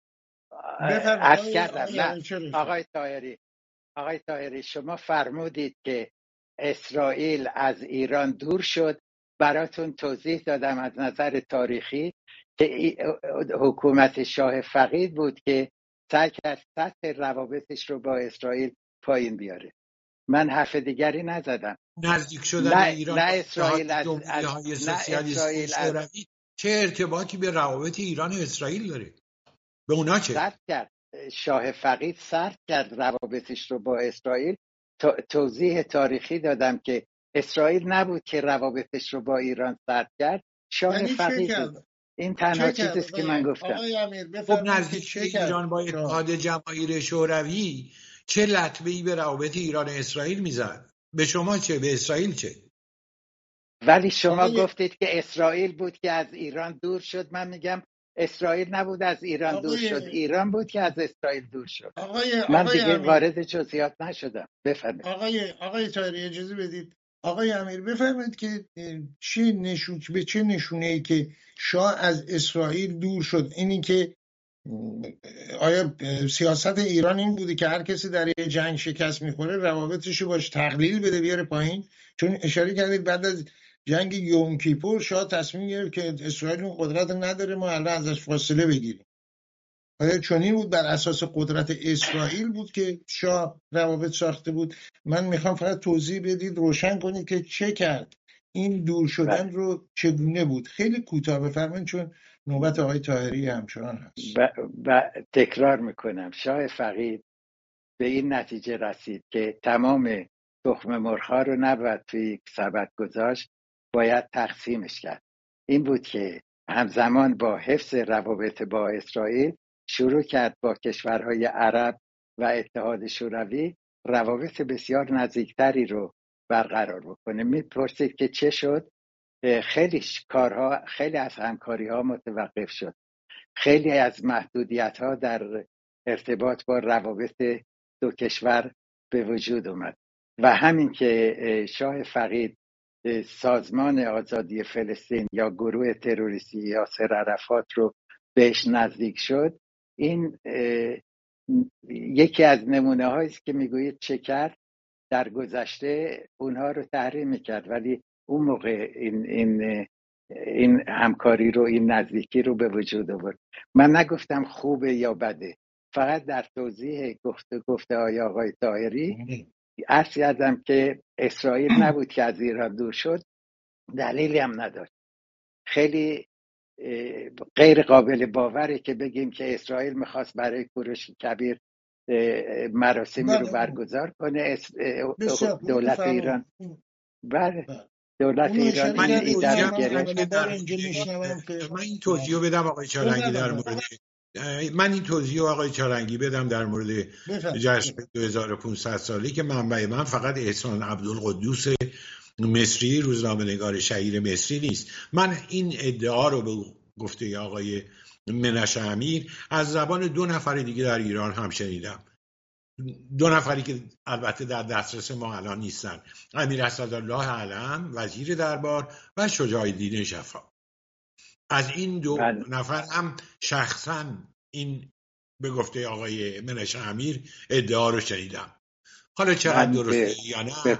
عرض کردم نه. آقای طاهری آقای طاهری شما فرمودید که اسرائیل از ایران دور شد. براتون توضیح دادم از نظر تاریخی که حکومت شاه فقید بود که سعی کرد سطح روابطش رو با اسرائیل پایین بیاره. من حرف دیگری نزدم.
نزدیک شدن
نه،
ایران
نه اسرائیل از
جمهوری‌های سوسیالیستی شوروی چه ارتباطی به روابط ایران و اسرائیل داره؟ به اونا چه؟
سرد کرد. شاه فقید سرد کرد روابطش رو با اسرائیل. توضیح تاریخی دادم که اسرائیل نبود که روابطش رو با ایران سرد کرد، شاه فقید بود. این تنها چیزی است که من گفتم.
خب نزدیک ایران با اتحاد جماهیر شوروی چه لطمه‌ای به روابط ایران اسرائیل میزد؟ به شما چه؟ به اسرائیل چه؟
ولی شما
آقای
گفتید که اسرائیل بود که از ایران دور شد. من میگم اسرائیل نبود از ایران دور شد،
آقای
ایران بود که از اسرائیل دور شد.
آقای
من
آقای
دیگه
امیر
وارد جزئیات نشدم. بفرمایید.
آقای آقای طاهری اجازه بدید. آقای امیر بفرمایید که چه نشون به چه نشونه ای که شاه از اسرائیل دور شد؟ اینی که آیا سیاست ایران این بوده که هر کسی در یه جنگ شکست میخوره روابطش رو باش تقلیل بده بیاره پایین؟ چون اشاره کردید بعد از جنگ یوم کیپور شاه تصمیم گرفت که اسرائیل اون قدرت نداره، ما الان ازش فاصله بگیریم. آیا چنین بود بر اساس قدرت اسرائیل بود که شاه روابط ساخته بود؟ من میخوام فقط توضیح بدید، روشن کنید که چه کرد، این دور شدن رو چگونه بود. خیلی کوتاه بفرمایید چون نوبت آقای طاهری همچنان هست.
و, و تکرار میکنم، شاه فقید به این نتیجه رسید که تمام تخم مرغ‌ها رو نباید توی یک سبد گذاشت، باید تقسیمش کرد. این بود که همزمان با حفظ روابط با اسرائیل شروع کرد با کشورهای عرب و اتحاد شوروی روابط بسیار نزدیکتری رو برقرار بکنه. میپرسید که چه شد؟ خیلی کارها، خیلی از همکاری ها متوقف شد، خیلی از محدودیت ها در ارتباط با روابط دو کشور به وجود اومد و همین که شاه فقید سازمان آزادی فلسطین یا گروه تروریستی یاسر عرفات رو بهش نزدیک شد، این یکی از نمونه هایی است که میگویید چه کرد. در گذشته اونها رو تحریم میکرد ولی اون موقع این این این همکاری رو، این نزدیکی رو به وجود آورد. من نگفتم خوبه یا بده، فقط در توضیح گفته گفته های آقای طاهری عرض کردم که اسرائیل نبود که از ایران دور شد، دلیلی هم نداشت. خیلی غیر قابل باوره که بگیم که اسرائیل میخواست برای کوروش کبیر مراسمی رو برگزار کنه، دولت ایران بله دولت ایران
من این توضیح
ایده
گرفت.
که
من این توضیح بدم آقای چالنگی در مورد من این توضیح آقای چالنگی بدم در مورد جشن دو هزار و پانصد سالی که منبع من فقط احسان عبدالقدوس مصری، روزنامه‌نگار شهیر مصری نیست. من این ادعا رو به گفته آقای منش امیر از زبان دو نفر دیگه در ایران هم شنیدم، دو نفری که البته در دسترس ما الان نیستن، امیر اسدالله علم وزیر دربار و شجاع الدین شفا. از این دو بله. نفر هم شخصا این به گفته آقای منش امیر ادعا رو شنیدم. حالا چقدر درسته یا نه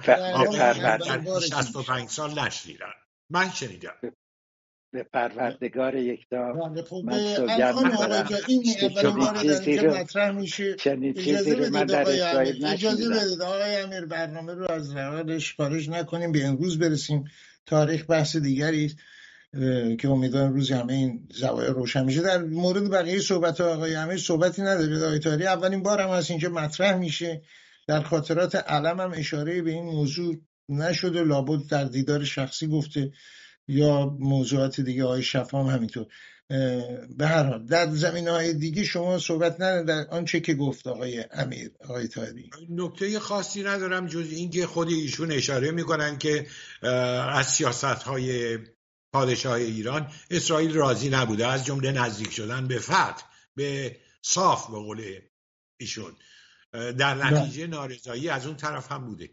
در شصت و پنج سال نشنیدن، من شنیدم.
به پروردگار یکتا من
سوگند میخورم این اولین بار داریم که مطرح میشه. اجازه بدید آقای امیر اجازه بدید آقای امیر برنامه رو از روالش خارج نکنیم، به امروز برسیم. تاریخ بحث دیگری که امیدوارم روزی همه این زوایا روشن میشه. در مورد بقیه صحبت آقای امیر صحبتی نداره. آقای طاهری اولین بار هم هست اینجا مطرح میشه. در خاطرات علم هم اشاره به این موضوع نشده، لابد در دیدار شخصی گفته یا موضوعات دیگه. آقای شفا هم همینطور. به هر حال در زمینه‌های دیگه شما صحبت ندارید در آنچه که گفت آقای امیر. آقای طاهری
نکته خاصی ندارم جز اینکه خود ایشون اشاره میکنن که از سیاست‌های پادشاه ایران اسرائیل راضی نبوده، از جمله نزدیک شدن به فتح، به صاف به قول ایشون. در نتیجه نارضایی از اون طرف هم بوده.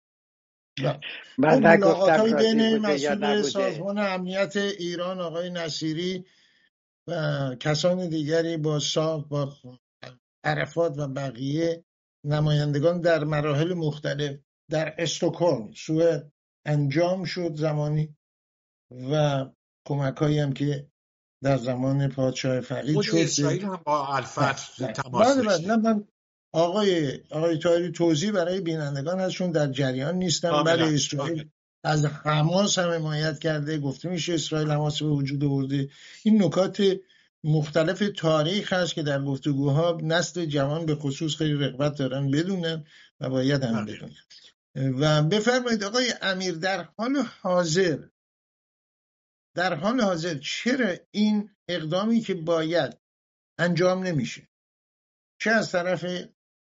من نگفتم
بین مسئول سازمان امنیت ایران آقای نصیری و کسان دیگری با صاف با عرفات و بقیه نمایندگان در مراحل مختلف در استکهلم سوئد انجام شد زمانی و کمک‌هایی هم که در زمان پادشاه فقید شد.
اسرائیل هم با الفتح تماس داشته.
من آقای آقای طاهری توضیح برای بینندگان هست چون در جریان نیستم. بله اسرائیل از حماس هم حمایت کرده، گفته میشه اسرائیل حماس به وجود آورده. این نکات مختلف تاریخ هست که در گفتگوها نسل جوان به خصوص خیلی رغبت دارن بدونن و باید هم بدونن. و بفرمایید آقای امیر در حال حاضر در حال حاضر چرا این اقدامی که باید انجام نمیشه، چه از طرف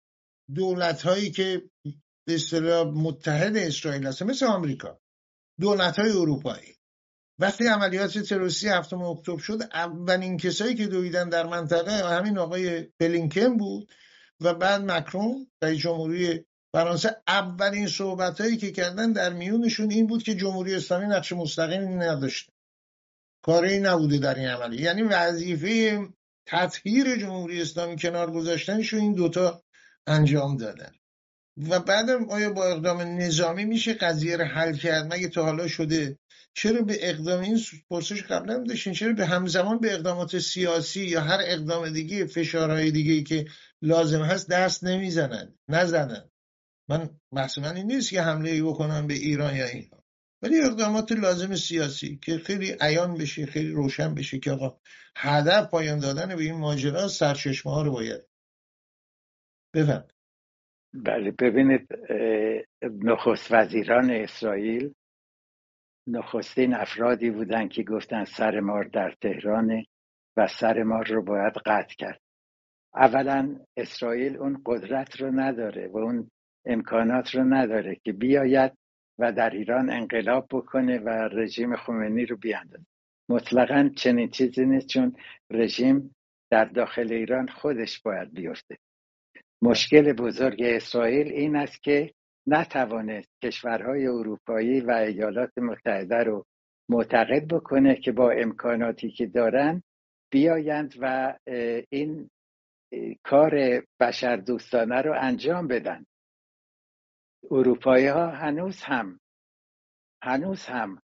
دولت هایی که به اصطلاح متحد اسرائیل هستن، مثل آمریکا، دولت های اروپایی، وقتی عملیات تروریستی هفتم اکتبر شد، اولین کسایی که دویدن در منطقه همین آقای بلینکن بود و بعد مکرون رئیس جمهوری فرانسه. اولین صحبتایی که کردن در میونشون این بود که جمهوری اسلامی نقش مستقیمی نداشته، کاری نبوده در این عملیه، یعنی وظیفه تطهیر جمهوری اسلامی کنار گذاشتنشو این دوتا انجام دادن. و بعدم آیا با اقدام نظامی میشه قضیه رو حل کرد؟ مگه تا حالا شده؟ چرا به اقدام، این پرسش قبلا داشتین، چرا به همزمان به اقدامات سیاسی یا هر اقدام دیگه، فشارهای دیگه که لازم هست دست نمیزنن نزنن؟ من بحث من این نیست که حمله ای بکنن به ایران یا اینا، ولی اقدامات لازم سیاسی که خیلی عیان بشه، خیلی روشن بشه که آقا هدف پایان دادن به این ماجرا، سرچشمه ها رو باید بفهم.
بله، ببینید، نخست وزیران اسرائیل نخستین افرادی بودن که گفتن سر مار در تهرانه و سر مار رو باید قطع کرد. اولا اسرائیل اون قدرت رو نداره و اون امکانات رو نداره که بیاید و در ایران انقلاب بکنه و رژیم خمینی رو بیاندازه. مطلقاً چنین چیزی نیست، چون رژیم در داخل ایران خودش باید بیفته. مشکل بزرگ اسرائیل این است که نتوانست کشورهای اروپایی و ایالات متحده رو معتقد بکنه که با امکاناتی که دارن بیایند و این کار بشردوستانه رو انجام بدن. اروپایی ها هنوز هم هنوز هم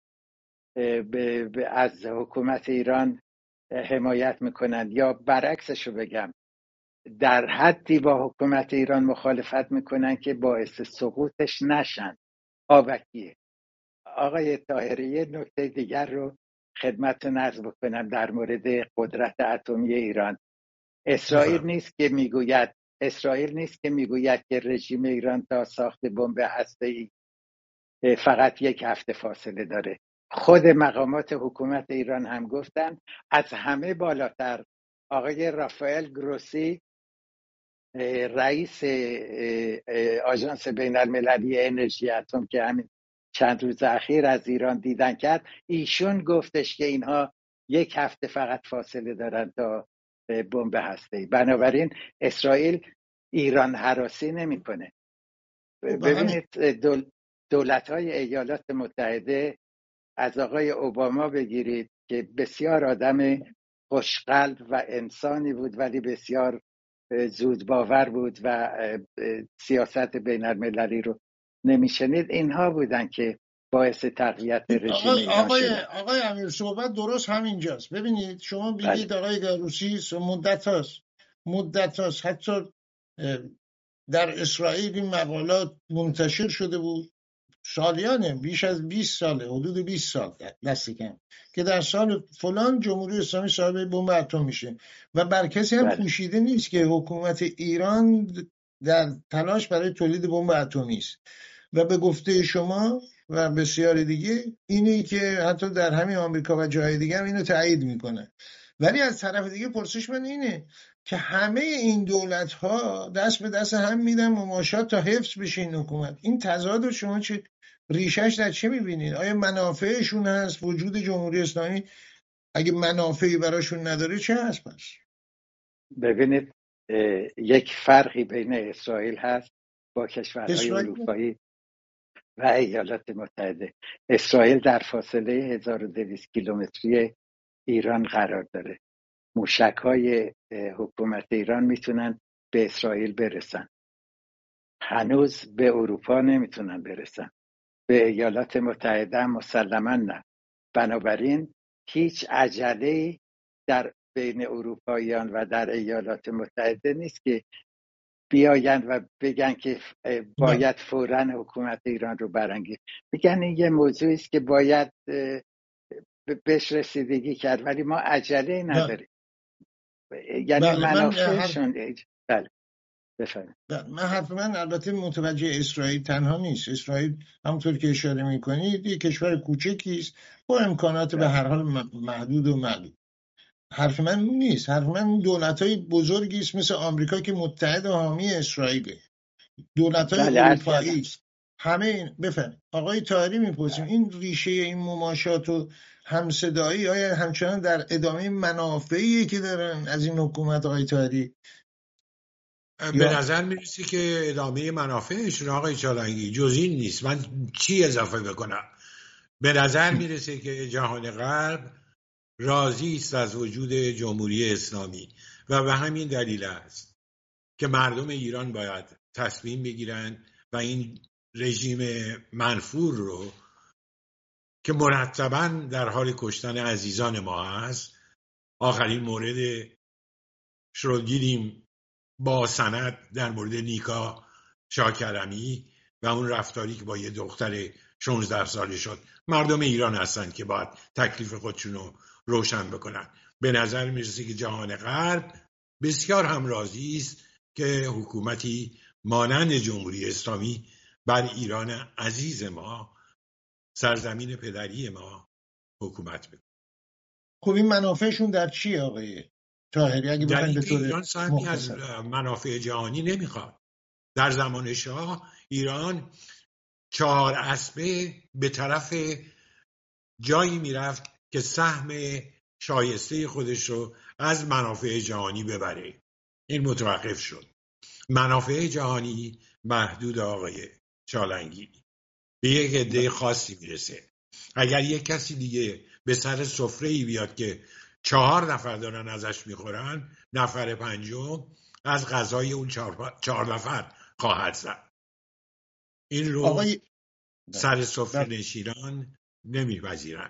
از حکومت ایران حمایت میکنند، یا برعکسش رو بگم، در حدی با حکومت ایران مخالفت میکنن که باعث سقوطش نشن. آبکیه. آقای طاهری، یه نکته دیگر رو خدمتتون عرض بکنم در مورد قدرت اتمی ایران. اسرائیل نیست که میگوید اسرائیل نیست که میگوید که رژیم ایران تا ساخت بمب هسته‌ای فقط یک هفته فاصله داره. خود مقامات حکومت ایران هم گفتن. از همه بالاتر آقای رافائل گروسی، رئیس آژانس بین المللی انرژی اتم که همین چند روز اخیر از ایران دیدن کرد، ایشون گفتش که اینها یک هفته فقط فاصله دارن تا بمب هسته‌ای. بنابراین اسرائیل ایران هراسی نمیکنه. ببینید، دول دولت‌های ایالات متحده از آقای اوباما بگیرید که بسیار آدم خوشقلب و انسانی بود، ولی بسیار زود باور بود و سیاست بین المللی رو نمیشنید. اینها بودن که باعث تقویت رژیم ایران
آقای
شدن.
آقای امیر، صحبت درست همینجاست. ببینید شما بگید آقای گروسی مدت هاست مدت هاست حتی در اسرائیل این مقالات منتشر شده بود، سالیانه، بیش از بیست ساله، حدود بیست سال دست کم، که در سال فلان جمهوری اسلامی صاحب بمب اتم میشه و بر کسی هم پوشیده نیست که حکومت ایران در تلاش برای تولید بمب اتمی است. و به گفته شما و بسیار دیگه اینی که حتی در همین آمریکا و جای دیگه هم اینو تایید میکنه. ولی از طرف دیگه پرسش من اینه که همه این دولت ها دست به دست هم میدن مماشات تا حفظ بشه این حکومت. این تضاد شما چه ریشش در چه میبینید؟ آیا منافعشون هست وجود جمهوری اسلامی؟ اگه منافعی براشون نداره چه هست پس؟
ببینید، یک فرقی بین اسرائیل هست با کشورهای اروپایی و ایالات متحده. اسرائیل در فاصله هزار و دویست کیلومتری ایران قرار داره. موشک‌های حکومت ایران میتونن به اسرائیل برسن، هنوز به اروپا نمیتونن برسن، به ایالات متحده مسلماً نه. بنابراین هیچ عجله‌ای در بین اروپاییان و در ایالات متحده نیست که بیایند و بگن که باید فوراً حکومت ایران رو برانگیخت. میگن این یه موضوعی است که باید بهش رسیدگی کرد، ولی ما عجله‌ای نداریم. یعنی منافعشون. بله بفرمایید.
من حرف من البته متوجه اسرائیل تنها نیست. اسرائیل همونطور که اشاره میکنید یک کشور کوچکی است با امکانات به هر حال محدود و معلوم. حرف من نیست. حرف من دولت‌های بزرگی است مثل آمریکا که متحد و حامی اسرائیله. دولت‌های
بله
اروپایی همه این بفهم آقای طاهری میپرسیم این ریشه این مماشات و همصدایی آیا همچنان در ادامه منافعی که دارن از این حکومت آقای طاهری؟
به نظر میرسه که ادامه منافعشون آقای چالنگی جز این نیست. من چی اضافه بکنم؟ به نظر میرسه که جهان غرب راضی است از وجود جمهوری اسلامی و به همین دلیل است که مردم ایران باید تصمیم بگیرن و این رژیم منفور رو که مرتباً در حال کشتن عزیزان ما هست، آخرین مورد رو دیدیم با سند در مورد نیکا شاکرمی و اون رفتاری که با یه دختر شانزده ساله شد. مردم ایران هستن که باید تکلیف خودشون رو روشن بکنن. به نظر میرسه که جهان غرب بسیار هم راضی است که حکومتی مانند جمهوری اسلامی بر ایران عزیز ما، سرزمین پدری ما، حکومت بکنه.
خب این منافعشون در چیه آقای طاهری؟ اگه بخواید به طور
ایران سهمی از منافع جهانی نمیخواد. در زمان شاه ایران چهار اسبه به طرف جایی میرفت که سهم شایسته خودش رو از منافع جهانی ببره. این متوقف شد. منافع جهانی محدود آقای چالنگی به یک عده خاصی میرسه. اگر یک کسی دیگه به سر سفره‌ای بیاد که چهار نفر دارن ازش میخورن، نفر پنجم از غذای اون چهار, چهار نفر خواهد زد. این رو آقای... سر سفره نشینان نمیپذیرن.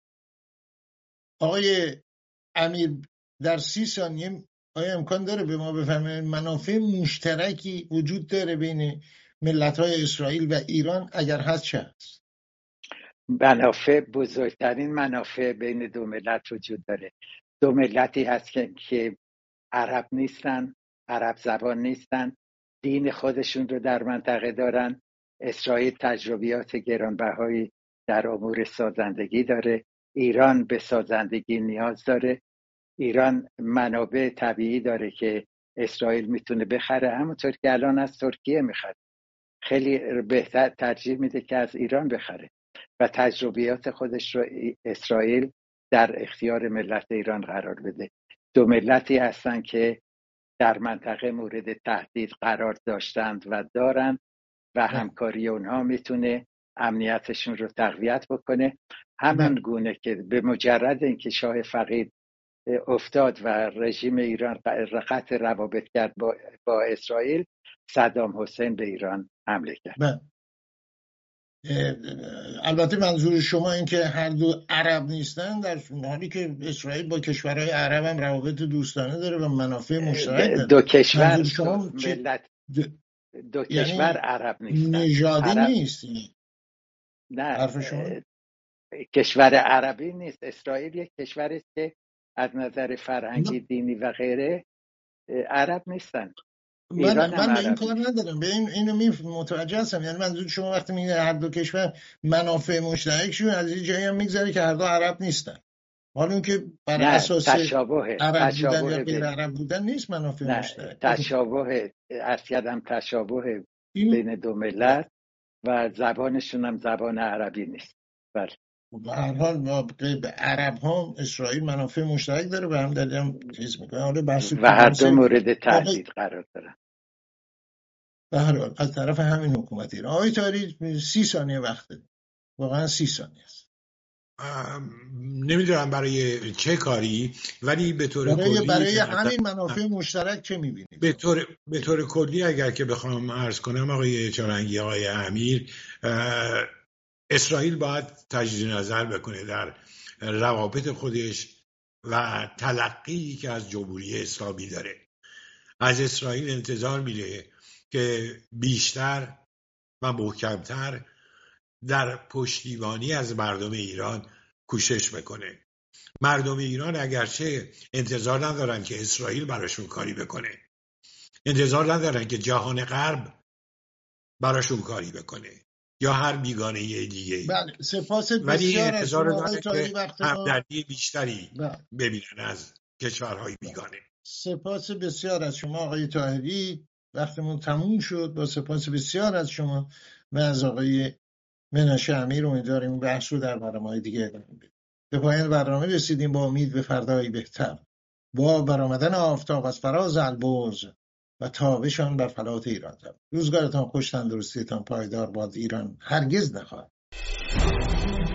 آقای امیر در سی ثانیه آیا امکان داره به ما بفهمه منافع مشترکی وجود داره بین ملت‌های اسرائیل و ایران؟ اگر هست چه هست؟
منافع، بزرگترین منافع بین دو ملت وجود داره. دو ملتی هست که, که عرب نیستن، عرب زبان نیستن، دین خودشون رو در منطقه دارن. اسرائیل تجربیات گرانبهایی در امور سازندگی داره، ایران به سازندگی نیاز داره. ایران منابع طبیعی داره که اسرائیل میتونه بخره، همونطور که الان از ترکیه میخره. خیلی بهتر ترجیح میده که از ایران بخره و تجربیات خودش رو اسرائیل در اختیار ملت ایران قرار بده. دو ملتی هستن که در منطقه مورد تهدید قرار داشتند و دارند و همکاری اونها میتونه امنیتشون رو تقویت بکنه. همان گونه که به مجرد اینکه شاه فقید افتاد و رژیم ایران قطع روابط کرد با, با اسرائیل، صدام حسین به ایران حمله کرد.
بله. البته منظور شما این که هر دو عرب نیستن، در حالی که اسرائیل با کشورهای عرب هم روابط دوستانه داره و منافع مشترک داره.
دو کشور
شما
ملت دو, دو
یعنی
کشور عرب نیستن،
نژادی
عرب...
نیست.
نه
حرف شما
کشور عربی نیست. اسرائیل یک کشوری است که از نظر فرهنگی، دینی و غیره عرب نیستن.
من من به این کار ندارم، به این اینو می متوجه هستم. یعنی منظور شما وقتی میگه هر دو کشور منافع مشترکشون از این جایی هم میگذره که هر دو عرب نیستن، حالا اون که بر اساس
تشابه
عرب
تشابه
بودن یا غیر عرب بودن نیست منافع مشترک.
تشابه اصلا تشابه این... بین دو ملت و زبانشون هم زبان عربی نیست. بله
به هر حال به عرب ها اسرائیل منافع مشترک داره و هم دادم چیز میکنه. حالا بحث
و هر دو مورد تهدید قرار دارن.
به هر حال از طرف همین حکومت ایران. آقای طاهری سی ثانیه وقت دارید، واقعا سی ثانیه است.
نمیدونم برای چه کاری، ولی به طور
برای
کلی
برای همین منافع مشترک چه میبینید؟
به طور به طور کلی اگر که بخوام عرض کنم آقای چالنگی، آقای امیر، اسرائیل باید تجدید نظر بکنه در روابط خودش و تلقی که از جمهوری اسلامی داره. از اسرائیل انتظار میره که بیشتر و محکمتر در پشتیبانی از مردم ایران کوشش بکنه. مردم ایران اگرچه انتظار ندارن که اسرائیل براشون کاری بکنه، انتظار ندارن که جهان غرب براشون کاری بکنه یا هر بیگانه یه دیگه،
بله سپاس بسیار از شما آقای طاهری، وقت ما
همدردی بیشتری ببینن از کشورهای بیگانه.
سپاس بسیار از شما آقای طاهری. وقتمون تموم شد. با سپاس بسیار از شما و از آقای مناشه امیر امیدواریم این بحث رو در برنامه‌های دیگه ادامه بدیم. به پایان برنامه رسیدیم با امید به فردایی بهتر، با برآمدن آفتاب از فراز البرز و تابشان بر فلات ایران. روزگارتان خوش، تندرستیتان پایدار باد. ایران هرگز نخواهد